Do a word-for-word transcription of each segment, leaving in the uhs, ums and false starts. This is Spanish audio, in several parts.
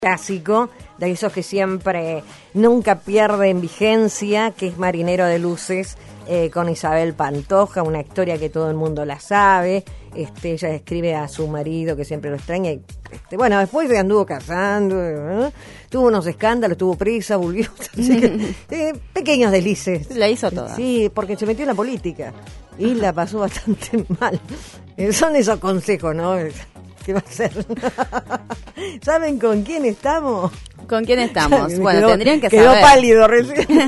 Clásico, de esos que siempre nunca pierden vigencia, que es Marinero de Luces, eh, con Isabel Pantoja, una historia que todo el mundo la sabe. Este, ella escribe a su marido que siempre lo extraña y este, bueno, después se anduvo casando, ¿eh? Tuvo unos escándalos, tuvo prisa, volvió, así que, eh, pequeños deslices. La hizo toda. Sí, porque se metió en la política y la pasó bastante mal. Eh, son esos consejos, ¿no? ¿Qué va a hacer? ¿Saben con quién estamos? ¿Con quién estamos? Bueno, quedó, tendrían que quedó saber. Quedó pálido recién.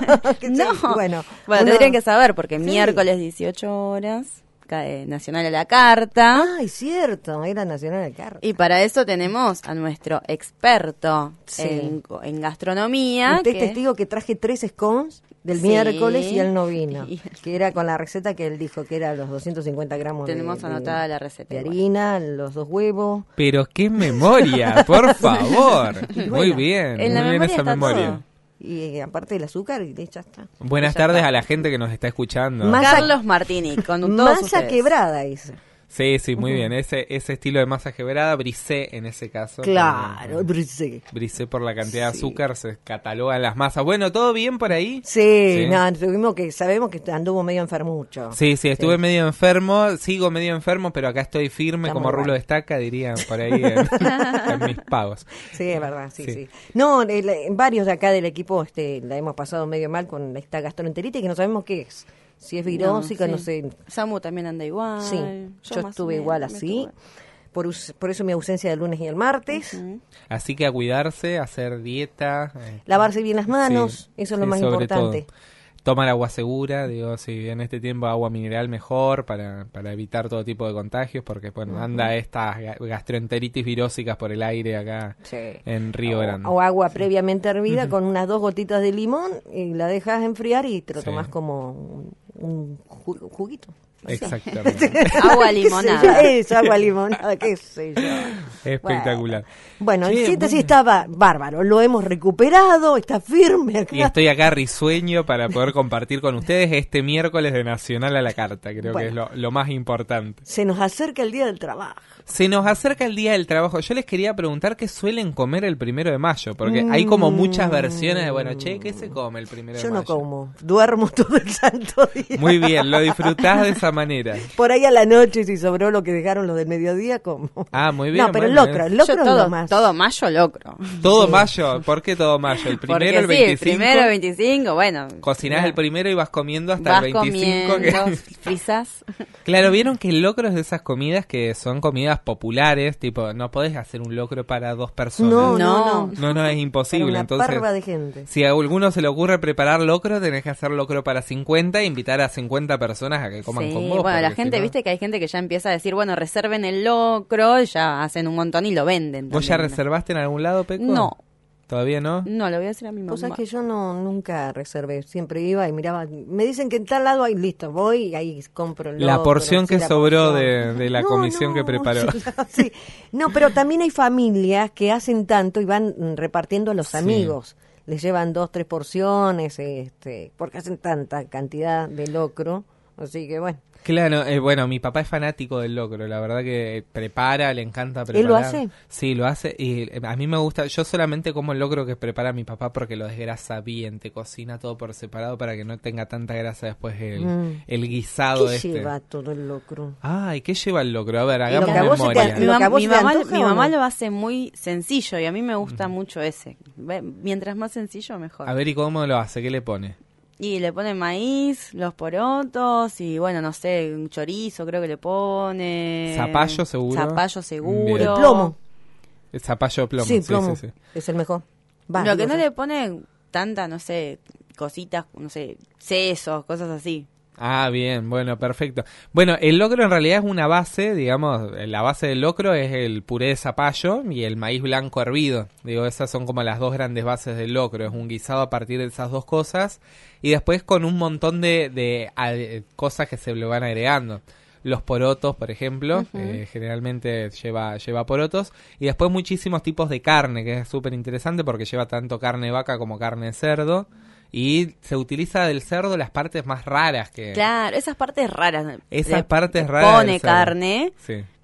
No, bueno, bueno uno... tendrían que saber porque sí. Miércoles dieciocho horas, cae Nacional a la Carta. Ay, cierto, era Nacional a la Carta. Y para eso tenemos a nuestro experto sí. en, en gastronomía. Usted que... es testigo que traje tres scones del sí. miércoles y él no vino. Sí. Que era con la receta que él dijo que era los doscientos cincuenta gramos Tenemos de, anotada de, la receta. De harina, los dos huevos. Pero qué memoria, por favor. Bueno, muy bien, en muy la bien memoria esa memoria. Todo. Y aparte del azúcar, y ya está. Buenas ya tardes está. a la gente que nos está escuchando. Masa, Carlos Martini, con todos Masa ustedes. quebrada hizo. Sí, sí, muy uh-huh. bien. Ese ese estilo de masa quebrada, brisé en ese caso. Claro, brisé. Brisé por la cantidad sí. de azúcar, se catalogan las masas. Bueno, ¿todo bien por ahí? Sí, sí. no, tuvimos que, sabemos que anduvo medio enfermucho. Sí, sí, estuve sí. medio enfermo, sigo medio enfermo, pero acá estoy firme, Está como rulo de estaca, dirían por ahí en, en mis pagos. Sí, es verdad, sí, sí. sí. No, el, varios de acá del equipo este la hemos pasado medio mal con esta gastroenteritis que no sabemos qué es. Si es virósica, no, sí. no sé. Samu también anda igual. Sí, yo, yo estuve igual así. Por, por eso mi ausencia del lunes y el martes. Uh-huh. Así que a cuidarse, hacer dieta. Eh, Lavarse bien las manos, sí, eso es lo sí, más importante. Todo. Tomar agua segura, digo, si en este tiempo agua mineral mejor para, para evitar todo tipo de contagios, porque bueno, uh-huh. anda estas gastroenteritis virósicas por el aire acá sí. en Río o, Grande. O agua previamente hervida uh-huh. con unas dos gotitas de limón y la dejas enfriar y te lo sí. tomás como un, un juguito. Exactamente. Agua limonada. Eso, agua limonada, qué sé yo. Espectacular. Bueno, el síntesis estaba bárbaro, lo hemos recuperado, está firme acá. Y estoy acá risueño para poder compartir con ustedes este miércoles de Nacional a la Carta, creo bueno, que es lo, lo más importante. Se nos acerca el Día del Trabajo. Se nos acerca el Día del Trabajo. Yo les quería preguntar qué suelen comer el primero de mayo, porque mm. hay como muchas versiones de, bueno, che, ¿qué se come el primero Yo de mayo? Yo no como, duermo todo el santo día. Muy bien, lo disfrutás de esa manera. Por ahí a la noche, si sobró lo que dejaron los del mediodía, como. Ah, muy bien. No, pero bueno, el locro, el locro Yo todo, es lo más. Todo mayo locro. ¿Todo sí. mayo? ¿Por qué todo mayo? ¿El primero, Porque el veinticinco? Sí, el primero, el veinticinco, bueno. Cocinás ya. el primero y vas comiendo hasta vas el veinticinco. Comiendo, que... frisás. Claro, vieron que el locro es de esas comidas que son comidas populares, tipo, no podés hacer un locro para dos personas. No, no, no. No, no, es imposible. Una Entonces, parva de gente. Si a alguno se le ocurre preparar locro, tenés que hacer locro para cincuenta e invitar a cincuenta personas a que coman sí, con vos. Bueno, la gente, si no... viste que hay gente que ya empieza a decir, bueno, reserven el locro, ya hacen un montón y lo venden. ¿Vos también, ya ¿no? reservaste en algún lado, Peco? No. ¿Todavía no? No, lo voy a hacer a mi mamá. Cosa que yo no nunca reservé, siempre iba y miraba, me dicen que en tal lado hay, listo, voy y ahí compro el La locro, porción sí, que la sobró porción. De, de la no, comisión no, que preparó. Sí. No, pero también hay familias que hacen tanto y van repartiendo a los sí. amigos. Les llevan dos, tres porciones, este, porque hacen tanta cantidad de locro, así que bueno. Claro, eh, bueno, mi papá es fanático del locro, la verdad que prepara, le encanta preparar. ¿Él lo hace? Sí, lo hace, y a mí me gusta, yo solamente como el locro que prepara mi papá porque lo desgrasa bien, te cocina todo por separado para que no tenga tanta grasa después el, mm. el guisado ¿Qué este. ¿Qué lleva todo el locro? Ay, ¿qué lleva el locro? A ver, hagamos memoria. memoria. Te, mi, mam- mi mamá, mi mamá lo hace muy sencillo y a mí me gusta mm. mucho ese. Mientras más sencillo, mejor. A ver, ¿y cómo lo hace? ¿Qué le pone? Y le pone maíz, los porotos y bueno, no sé, un chorizo creo que le pone. Zapallo seguro. Zapallo seguro. Bien. El plomo. El zapallo plomo. Sí, sí, plomo. Sí, sí. Es el mejor. Va, Lo que no sé. Le pone tanta, no sé, cositas, no sé, sesos, cosas así. Ah, bien, bueno, perfecto. Bueno, el locro en realidad es una base, digamos, la base del locro es el puré de zapallo y el maíz blanco hervido. Digo, esas son como las dos grandes bases del locro. Es un guisado a partir de esas dos cosas y después con un montón de, de, de cosas que se le van agregando. Los porotos, por ejemplo, uh-huh. eh, generalmente lleva lleva porotos. Y después muchísimos tipos de carne, que es súper interesante porque lleva tanto carne de vaca como carne de cerdo. Y se utiliza del cerdo las partes más raras que... Claro, esas partes raras. Esas le, partes le raras pone carne, sí.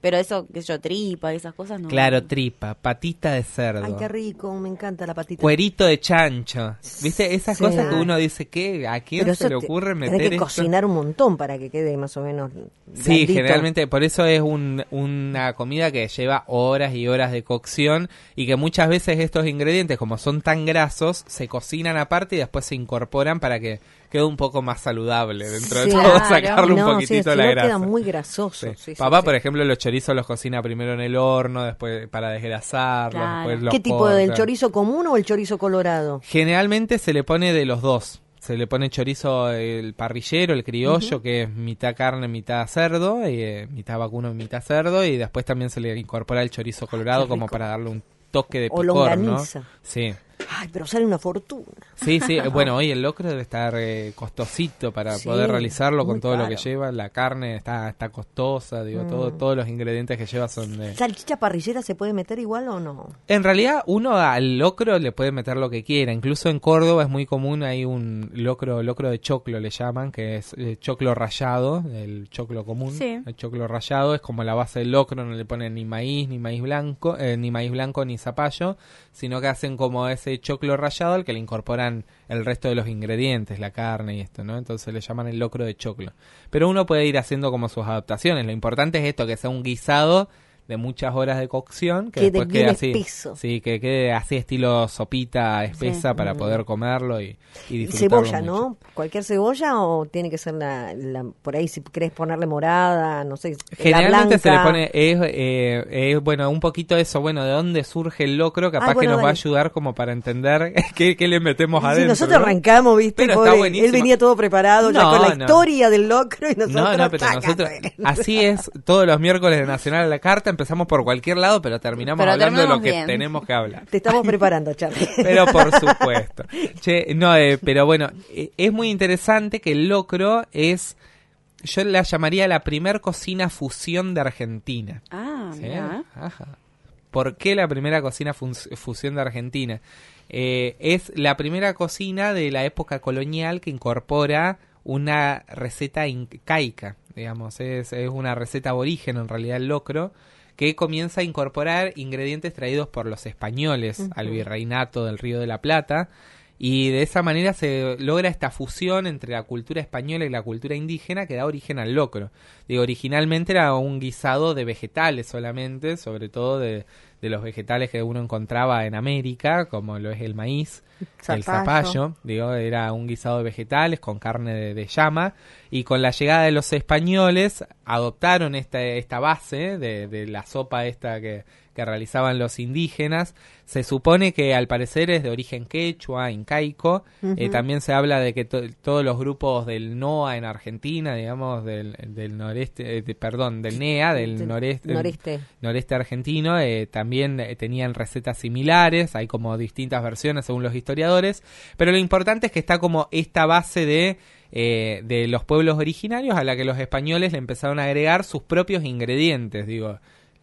Pero eso, qué sé yo, tripa, esas cosas no. Claro, tripa, patita de cerdo. Ay, qué rico, me encanta la patita. Cuerito de chancho. ¿Viste? Esas Sí. cosas que uno dice, ¿qué? ¿A quién Pero se le eso te- ocurre meter tenés que esto? cocinar un montón para que quede más o menos Sí, blandito. generalmente por eso es un, una comida que lleva horas y horas de cocción y que muchas veces estos ingredientes, como son tan grasos, se cocinan aparte y después se incorporan para que quede un poco más saludable dentro de Sí. todo, Claro. sacarle No, un poquitito sí, de la si no grasa. queda muy grasoso. Sí. Sí, sí, Papá, sí. por ejemplo, los chorizos los cocina primero en el horno, después para desgrasarlos, Claro. después los ¿Qué tipo del corta. chorizo común o el chorizo colorado? Generalmente se le pone de los dos. Se le pone chorizo el parrillero, el criollo, que es mitad carne, mitad cerdo, y, eh, mitad vacuno, mitad cerdo, y después también se le incorpora el chorizo colorado qué como rico. para darle un toque de O picor, ¿no? longaniza. Sí. Ay, pero sale una fortuna. Sí, sí, bueno, hoy el locro debe estar eh, costosito para Sí, poder realizarlo con muy todo lo que caro. lleva, la carne está está costosa, digo, todo, todos los ingredientes que lleva son de... ¿Salchicha parrillera se puede meter igual o no? En realidad uno al locro le puede meter lo que quiera, incluso en Córdoba es muy común, hay un locro locro de choclo le llaman, que es eh, choclo rallado, el choclo común, Sí. el choclo rallado es como la base del locro, no le ponen ni maíz, ni maíz blanco, eh, ni maíz blanco ni zapallo, sino que hacen como ese choclo rallado al que le incorporan el resto de los ingredientes, la carne y esto, ¿no? Entonces le llaman el locro de choclo. Pero uno puede ir haciendo como sus adaptaciones, lo importante es esto, que sea un guisado de muchas horas de cocción, que Quede después bien quede así, espeso. sí, que quede así estilo sopita espesa Sí. para poder comerlo y, y Y disfrutarlo cebolla, mucho. ¿no? ¿Cualquier cebolla o tiene que ser la, la- por ahí si querés ponerle morada, no sé, Generalmente la se le blanca? pone, es, eh, es, bueno, un poquito eso, bueno, de dónde surge el locro, capaz Ah, bueno, que nos va a dale. ayudar como para entender qué, qué le metemos Sí, adentro. nosotros ¿no? arrancamos, ¿viste? Pero está Pobre, buenísimo. él venía todo preparado ya No, con la no. historia del locro y nosotros... No, no, pero chácate. nosotros, así es, todos los miércoles de Nacional a la Carta, empezamos por cualquier lado, pero terminamos Pero hablando de lo terminamos que bien. tenemos que hablar. Te estamos preparando, Charlie. Pero por supuesto. Che, no, eh, pero bueno, eh, es muy interesante que el locro es, yo la llamaría la primer cocina fusión de Argentina. Ah, ¿Sí? mira. Ajá. ¿Por qué la primera cocina fun- fusión de Argentina? Eh, es la primera cocina de la época colonial que incorpora una receta incaica, digamos, es, es una receta aborigen en realidad el locro, que comienza a incorporar ingredientes traídos por los españoles Ujú. al virreinato del Río de la Plata, y de esa manera se logra esta fusión entre la cultura española y la cultura indígena que da origen al locro. Digo, originalmente era un guisado de vegetales solamente, sobre todo de, de los vegetales que uno encontraba en América, como lo es el maíz, el zapallo. Digo, era un guisado de vegetales con carne de, de llama, y con la llegada de los españoles adoptaron esta, esta base de, de la sopa esta que, que realizaban los indígenas. Se supone que al parecer es de origen quechua, incaico. Ujú. Eh, también se habla de que to- todos los grupos del N O A en Argentina, digamos, del, del noreste, eh, de- perdón, del N E A, del Del noreste, noreste. noreste argentino, eh, también eh, tenían recetas similares, hay como distintas versiones según los historiadores, pero lo importante es que está como esta base de, eh, de los pueblos originarios a la que los españoles le empezaron a agregar sus propios ingredientes, digo,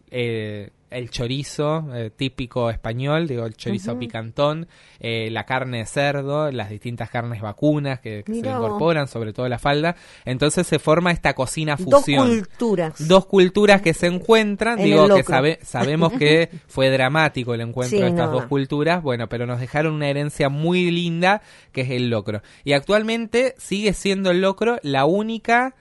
eh, el chorizo eh, típico español, digo, el chorizo Ujú. picantón, eh, la carne de cerdo, las distintas carnes vacunas que, que se Mirá le vos. incorporan, sobre todo la falda, entonces se forma esta cocina Dos fusión. culturas. Dos culturas que se encuentran, En digo el que locro. sabe- sabemos que fue dramático el encuentro Sí, de estas no, dos no. culturas, bueno, pero nos dejaron una herencia muy linda que es el locro. Y actualmente sigue siendo el locro la única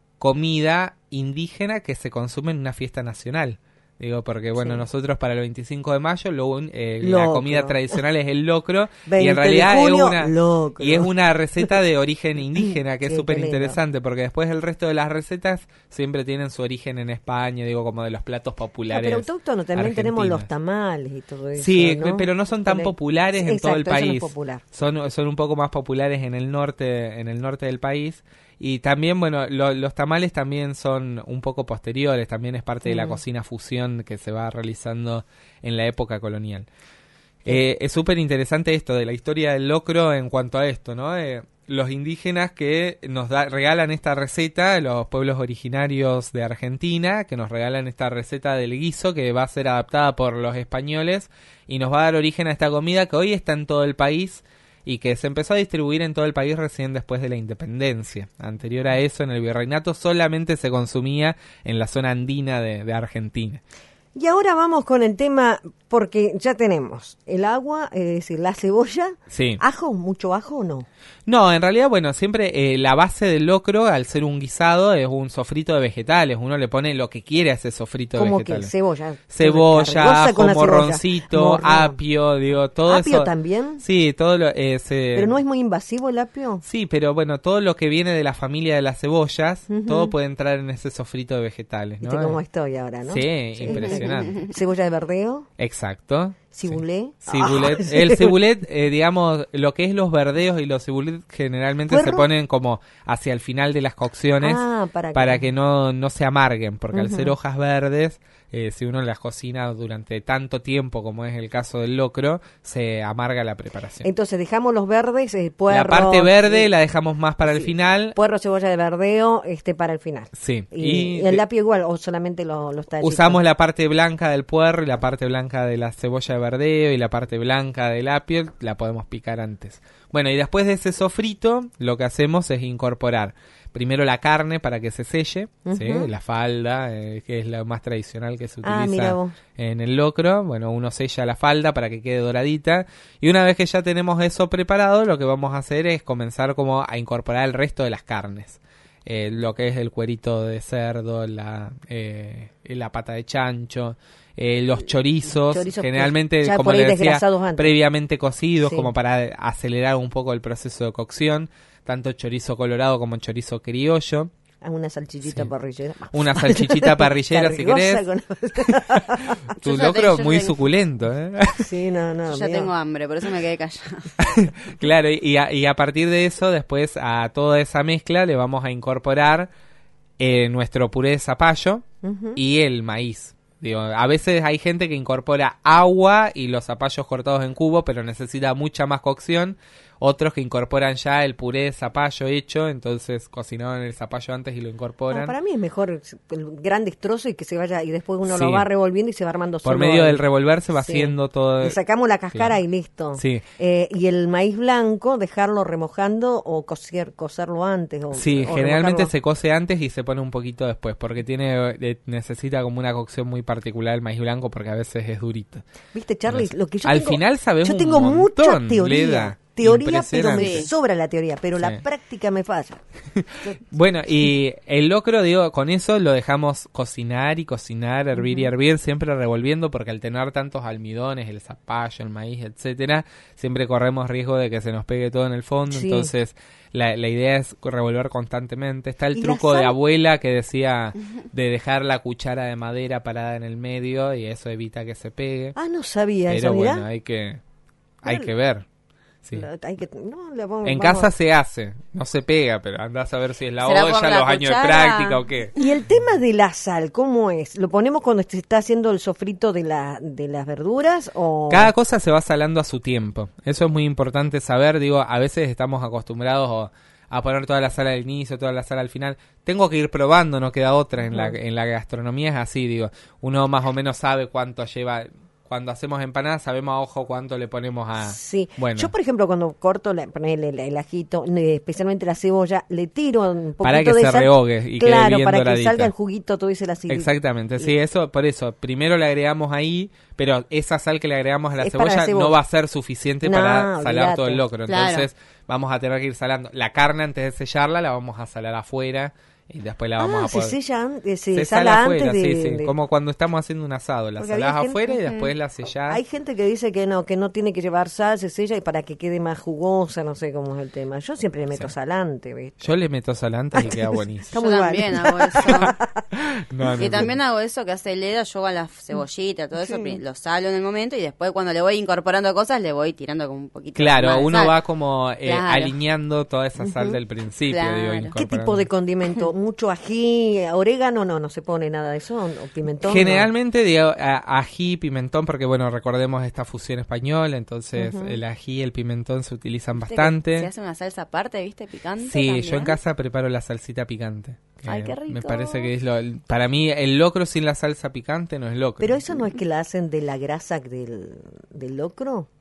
comida indígena que se consume en una fiesta nacional. Digo, porque bueno, Sí. nosotros para el veinticinco de mayo lo un- eh, la Locro. comida tradicional es el locro y veinte en de realidad junio, es una locro. y es una receta de origen indígena que es Sí, súper qué lindo. interesante porque después el resto de las recetas siempre tienen su origen en España, digo, como de los platos No, populares. pero autóctono también tenemos argentinos. los tamales y todo eso. Sí, ¿no? pero no son tan Con el- populares en todo el Exacto, eso no país. es popular. Son, son un poco más populares en el norte, en el norte del país. Y también, bueno, lo- los tamales también son un poco posteriores, también es parte de la Mm. cocina fusión que se va realizando en la época colonial. Eh, es súper interesante esto de la historia del locro en cuanto a esto, ¿no? Eh, los indígenas que nos da, regalan esta receta, los pueblos originarios de Argentina, que nos regalan esta receta del guiso que va a ser adaptada por los españoles y nos va a dar origen a esta comida que hoy está en todo el país. y que se empezó a distribuir en todo el país recién después de la independencia. Anterior a eso, en el virreinato solamente se consumía en la zona andina de, de Argentina. Y ahora vamos con el tema, porque ya tenemos el agua, es decir, la cebolla, sí. ¿Ajo? ¿Mucho ajo o no? No, en realidad, bueno, siempre eh, la base del locro, al ser un guisado, es un sofrito de vegetales. Uno le pone lo que quiere a ese sofrito de vegetales. ¿Cómo que? Cebolla. Cebolla, ajo, morroncito, Morrón. apio, digo, todo ¿Apio eso. también? Sí, todo lo... Eh, se... ¿Pero no es muy invasivo el apio? Sí, pero bueno, todo lo que viene de la familia de las cebollas, uh-huh. todo puede entrar en ese sofrito de vegetales, ¿no? Viste cómo estoy ahora, ¿no? Sí, sí. Impresionante. ¿Cebolla de verdeo? Exacto. ¿Cibulet? Sí. Cibulet. Ah, el cibulet, eh, digamos, lo que es los verdeos y los cibulet generalmente ¿Puerro? Se ponen como hacia el final de las cocciones ah, para, para que no, no se amarguen, porque uh-huh. al ser hojas verdes, eh, si uno las cocina durante tanto tiempo como es el caso del locro, se amarga la preparación. Entonces dejamos los verdes, el puerro... La parte verde eh, la dejamos más para sí. el final. Puerro, cebolla de verdeo, este para el final. Sí. ¿Y, y el apio igual o solamente los lo tallitos? Usamos la parte blanca del puerro y la parte blanca de la cebolla de verdeo y la parte blanca del apio la podemos picar antes. Bueno, y después de ese sofrito, lo que hacemos es incorporar primero la carne para que se selle, uh-huh. ¿sí? La falda, eh, que es lo más tradicional que se utiliza ah, en el locro. Bueno, uno sella la falda para que quede doradita. Y una vez que ya tenemos eso preparado, lo que vamos a hacer es comenzar como a incorporar el resto de las carnes. Eh, lo que es el cuerito de cerdo, la, eh, la pata de chancho, eh, los chorizos, chorizos generalmente, ya como le decía, antes. previamente cocidos, sí. como para acelerar un poco el proceso de cocción. Tanto chorizo colorado como chorizo criollo. Una salchichita sí. parrillera. Una salchichita parrillera, si querés. Con... tu locro muy tengo... suculento, ¿eh? Sí, no, no. Yo ya mío. Tengo hambre, por eso me quedé callada. Claro, y a, y a partir de eso, después a toda esa mezcla le vamos a incorporar eh, nuestro puré de zapallo uh-huh. y el maíz. Digo, a veces hay gente que incorpora agua y los zapallos cortados en cubo, pero necesita mucha más cocción. Otros que incorporan ya el puré de zapallo hecho, entonces cocinaron el zapallo antes y lo incorporan. No, para mí es mejor el gran destrozo y que se vaya, y después uno sí. lo va revolviendo y se va armando solo. Por medio el... del revolver se va sí. haciendo todo. Le sacamos la cáscara sí. y listo. Sí. Eh, y el maíz blanco, dejarlo remojando o cocer, cocerlo antes. O, sí, o generalmente remojarlo. Se cose antes y se pone un poquito después, porque tiene eh, necesita como una cocción muy particular el maíz blanco, porque a veces es durito. Viste, Charlie, lo que yo Al tengo, final sabemos yo tengo un montón, mucha teoría. Leda. Teoría, pero me sobra la teoría, pero sí. la práctica me falla. Bueno, y el locro, digo, con eso lo dejamos cocinar y cocinar, hervir uh-huh. y hervir, siempre revolviendo, porque al tener tantos almidones, el zapallo, el maíz, etcétera, siempre corremos riesgo de que se nos pegue todo en el fondo, sí. entonces la, la idea es revolver constantemente. Está el truco de abuela que decía uh-huh. de dejar la cuchara de madera parada en el medio y eso evita que se pegue. Ah, no sabía pero eso, bueno, mirá. hay que, hay que ver. Sí. Hay que, no, le vamos, en vamos. casa se hace, no se pega, pero andás a ver si es la olla, los cuchara? Años de práctica o qué. Y el tema de la sal, ¿cómo es? ¿Lo ponemos cuando se está haciendo el sofrito de, la, de las verduras? O cada cosa se va salando a su tiempo. Eso es muy importante saber. Digo, a veces estamos acostumbrados a, a poner toda la sal al inicio, toda la sal al final. Tengo que ir probando, no queda otra. En, no. la, en la gastronomía es así, digo. Uno más o menos sabe cuánto lleva. Cuando hacemos empanadas sabemos a ojo cuánto le ponemos a... Sí, bueno. Yo por ejemplo cuando corto la, el, el, el ajito, especialmente la cebolla, le tiro un poquito para que de se sal, rehogue y claro, quede bien para doradita. Que salga el juguito todo ese acidito. Exactamente, y... sí, eso, por eso, primero le agregamos ahí, pero esa sal que le agregamos a la, cebolla, la cebolla no va a ser suficiente no, para salar olvidate. Todo el locro, claro. Entonces vamos a tener que ir salando. La carne antes de sellarla la vamos a salar afuera. Y después la vamos ah, a poder... se sella, se, se sala afuera, antes de, sí, sí. de... Como cuando estamos haciendo un asado. La salás afuera gente... y después la sellás. Hay gente que dice que no, que no tiene que llevar sal, se sella y para que quede más jugosa, no sé cómo es el tema. Yo siempre le meto sí. salante, ¿viste? Yo le meto salante y queda buenísimo. Yo también hago eso. no, no, y también no. hago eso que hace Leda, yo a la cebollita, todo sí. eso, lo salo en el momento y después cuando le voy incorporando cosas le voy tirando como un poquito claro, más uno sal. va como eh, claro. alineando toda esa sal uh-huh. del principio. Claro. Digo, ¿Qué tipo de condimento? ¿Mucho ají? Orégano no, no se pone nada de eso, o pimentón. Generalmente no. digo a, ají, pimentón, porque bueno, recordemos esta fusión española, entonces uh-huh. el ají y el pimentón se utilizan bastante. Se hace una salsa aparte, ¿viste? Picante. Sí, también. yo en casa preparo la salsita picante. Ay, qué rico. Me parece que es lo, para mí el locro sin la salsa picante no es locro. Pero eso no es que la hacen de la grasa del, del locro.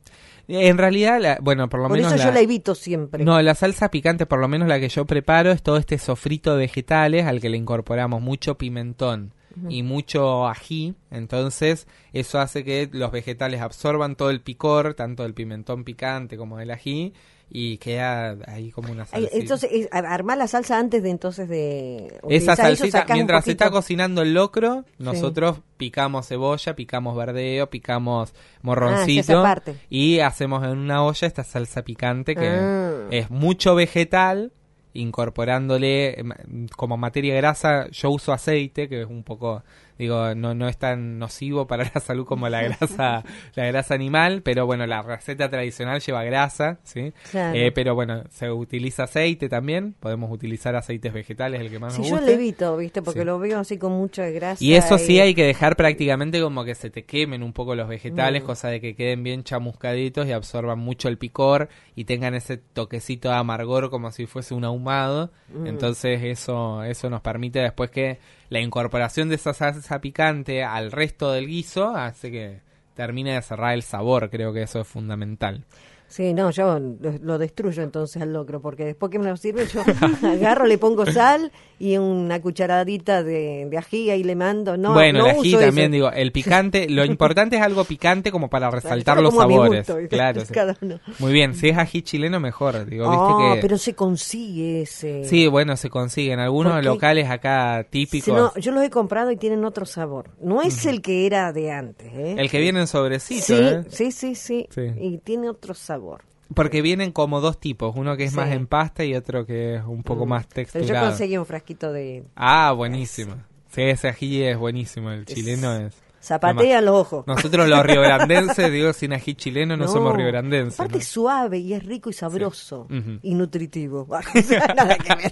En realidad, la, bueno, por lo por menos... Por eso la, yo la evito siempre. No, la salsa picante, por lo menos la que yo preparo, es todo este sofrito de vegetales al que le incorporamos mucho pimentón uh-huh. y mucho ají. Entonces, eso hace que los vegetales absorban todo el picor, tanto del pimentón picante como del ají, y queda ahí como una salsa. Entonces, es, armar la salsa antes de entonces de... Esa salsita, mientras se está cocinando el locro, nosotros sí. picamos cebolla, picamos verdeo, picamos morroncito ah, y hacemos en una olla esta salsa picante que ah. es mucho vegetal, incorporándole como materia grasa. Yo uso aceite, que es un poco... Digo, no no es tan nocivo para la salud como la grasa la grasa animal, pero bueno, la receta tradicional lleva grasa, ¿sí? Claro. Eh, pero bueno, se utiliza aceite también, podemos utilizar aceites vegetales, el que más sí, nos yo guste. lo evito, ¿viste? Porque sí. lo veo así con mucha grasa. Y eso y... sí hay que dejar prácticamente como que se te quemen un poco los vegetales, mm. cosa de que queden bien chamuscaditos y absorban mucho el picor y tengan ese toquecito de amargor como si fuese un ahumado. Mm. Entonces eso eso nos permite después que la incorporación de esa salsa picante al resto del guiso hace que termine de cerrar el sabor. Creo que eso es fundamental. Sí, no, yo lo, lo destruyo entonces al locro, porque después que me lo sirve yo agarro, le pongo sal y una cucharadita de, de ají ahí le mando. No, bueno, no el ají uso también, eso. digo, el picante, lo importante es algo picante como para resaltar claro, los como sabores. A mi gusto, claro, sí. Cada uno. Muy bien, si es ají chileno mejor, digo, oh, viste que... pero se consigue ese. Sí, bueno, se consigue en algunos Porque locales acá típicos. Si no, yo los he comprado y tienen otro sabor. No es uh-huh. el que era de antes, ¿eh? El que viene en sobrecito, sí, ¿eh? Sí, sí, sí, sí. Y tiene otro sabor. Porque vienen como dos tipos, uno que es sí. más en pasta y otro que es un poco mm. más texturado. Pero yo conseguí un frasquito de... Ah, buenísimo. Sí, ese ají es buenísimo, el chileno es... Zapatea los ojos. Nosotros los riograndenses, digo, sin ají chileno no, no somos riograndenses. Aparte ¿no? es suave y es rico y sabroso sí. uh-huh. y nutritivo. Nada que ver.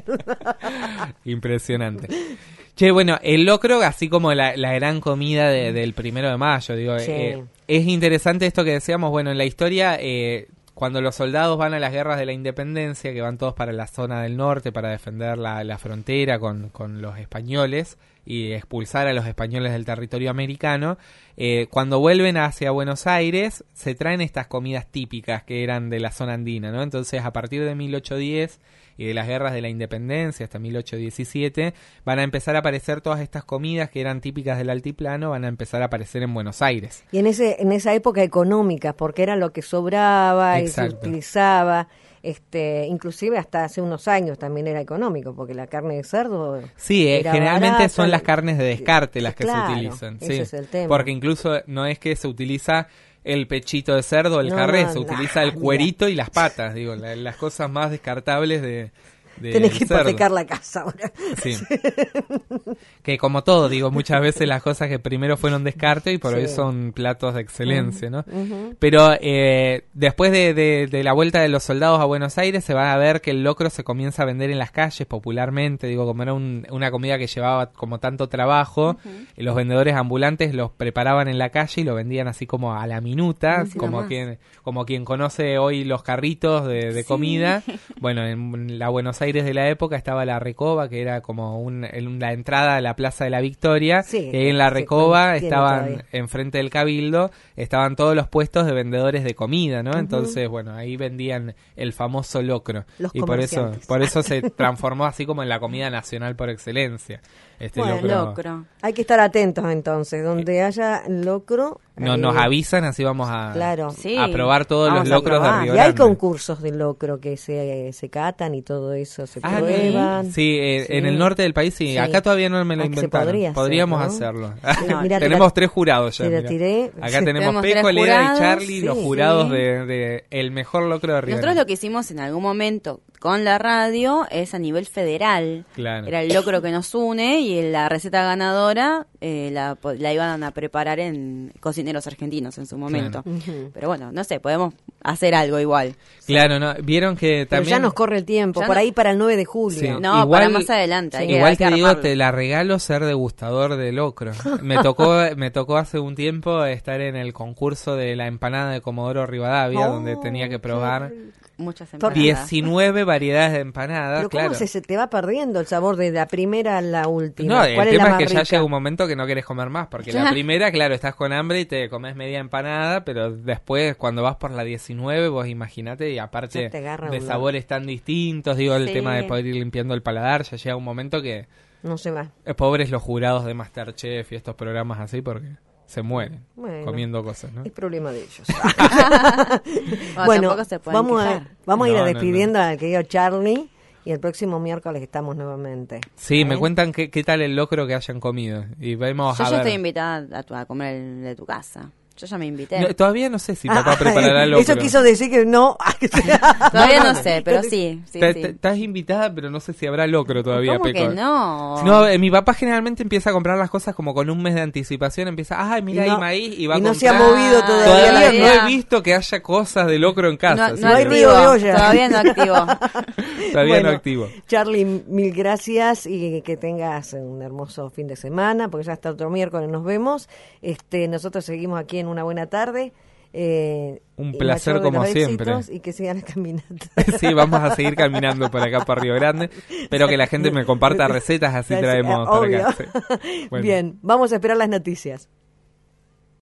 Impresionante. Che, bueno, el locro, así como la, la gran comida de, del primero de mayo, digo, sí. eh, es interesante esto que decíamos, bueno, en la historia... Eh, Cuando los soldados van a las guerras de la independencia, que van todos para la zona del norte para defender la, la frontera con, con los españoles y expulsar a los españoles del territorio americano, eh, cuando vuelven hacia Buenos Aires se traen estas comidas típicas que eran de la zona andina, ¿no? Entonces a partir de mil ochocientos diez y de las guerras de la independencia hasta mil ochocientos diecisiete van a empezar a aparecer todas estas comidas que eran típicas del altiplano, van a empezar a aparecer en Buenos Aires. Y en ese en esa época económica, porque era lo que sobraba Exacto. y se utilizaba, este inclusive hasta hace unos años también era económico, porque la carne de cerdo sí, eh, era generalmente barata, son las carnes de descarte las que claro, se utilizan. Ese sí, es el tema. Porque incluso no es que se utiliza el pechito de cerdo, el no, carré, no, se no, utiliza no, el cuerito y las patas, digo, la, las cosas más descartables de... De Tenés que cerdo. hipotecar la casa ahora. Sí. Que como todo, digo, muchas veces las cosas que primero fueron descarte y por sí. hoy son platos de excelencia, ¿no? Uh-huh. Pero eh, después de, de, de la vuelta de los soldados a Buenos Aires se va a ver que el locro se comienza a vender en las calles popularmente, digo, como era un, una comida que llevaba como tanto trabajo, uh-huh. los vendedores ambulantes los preparaban en la calle y lo vendían así como a la minuta, sí, como quien como quien conoce hoy los carritos de, de sí. comida. Bueno, en la Buenos Aires de la época estaba la Recoba, que era como un, en la entrada a la Plaza de la Victoria, sí, y ahí en la Recoba sí, estaban enfrente del Cabildo, estaban todos los puestos de vendedores de comida, ¿no? Uh-huh. Entonces, bueno, ahí vendían el famoso locro. Los y por eso por eso se transformó así como en la comida nacional por excelencia. Este bueno, locro. locro. Hay que estar atentos entonces, donde haya locro. No, eh, nos avisan, así vamos a, claro. sí. a probar todos vamos los locros de Río Grande. Y hay concursos de locro que se, se catan y todo eso, se ah, prueban. Sí, eh, sí, en el norte del país sí, sí. Acá todavía no me lo inventaron. Podría Podríamos hacer, ¿no? hacerlo. No, mirá, tenemos la, tres jurados ya. Tiré. Acá tenemos Peco, Lera y Charlie, sí, los jurados sí. de, de el mejor locro de Río Grande. Nosotros lo que hicimos en algún momento con la radio es a nivel federal. Claro. Era el locro que nos une y la receta ganadora eh, la, la iban a preparar en cocineros argentinos en su momento. Claro. Uh-huh. Pero bueno, no sé, podemos hacer algo igual. Claro, no, vieron que también... Pero ya nos corre el tiempo, ya por no... ahí para el nueve de julio. Sí. No, igual, para más adelante. Hay sí, que, igual hay te que digo, armarlo. te la regalo ser degustador de locro. Me tocó me tocó hace un tiempo estar en el concurso de la empanada de Comodoro Rivadavia, oh, donde tenía que probar Muchas empanadas. diecinueve variedades de empanadas, Pero claro. ¿cómo se, se te va perdiendo el sabor de la primera a la última? No, el ¿Cuál tema es, es, la que más ya rica? llega un momento que no querés comer más, porque la primera, claro, estás con hambre y te comes media empanada, pero después cuando vas por la diecinueve, vos imaginate, y aparte Ya te agarra de un- sabores tan distintos, digo, el Sí. tema de poder ir limpiando el paladar, ya llega un momento que No se va. eh, pobres los jurados de MasterChef y estos programas así, porque se mueren Bueno. comiendo cosas, ¿no? Es problema de ellos. Bueno, bueno, tampoco se pueden vamos a, quejar. vamos a ir No, a no, despidiendo al querido Charlie y el próximo miércoles estamos nuevamente. Sí, ¿Eh? me cuentan qué, qué tal el locro que hayan comido y vemos Yo a ya ver. estoy invitada a, tu- a comer el de tu casa. Yo ya me invité. No, todavía no sé si papá Ah, preparará el locro. Eso quiso decir que no. Todavía no sé, pero sí. sí, Te- sí. te- Estás invitada, pero no sé si habrá locro todavía, ¿Cómo Peco. que no? No, eh, mi papá generalmente empieza a comprar las cosas como con un mes de anticipación. Empieza, ay, mira Y no- ahí maíz y va y a no se ha comprar. movido todavía Todavía la no idea. he visto que haya cosas de locro en casa. No, así no No hay que- río activo. de olla. Todavía no activo. Todavía Bueno, no activo. Charlie, mil gracias y que tengas un hermoso fin de semana, porque ya hasta otro miércoles nos vemos. Este, nosotros seguimos aquí en Una Buena Tarde. Eh, Un y placer mayor de como los siempre. éxitos Y que sigan caminando. Sí, vamos a seguir caminando por acá por Río Grande. Espero que la gente me comparta recetas, así Sí, traemos eh, por obvio. acá. Sí. Bueno. Bien, vamos a esperar las noticias.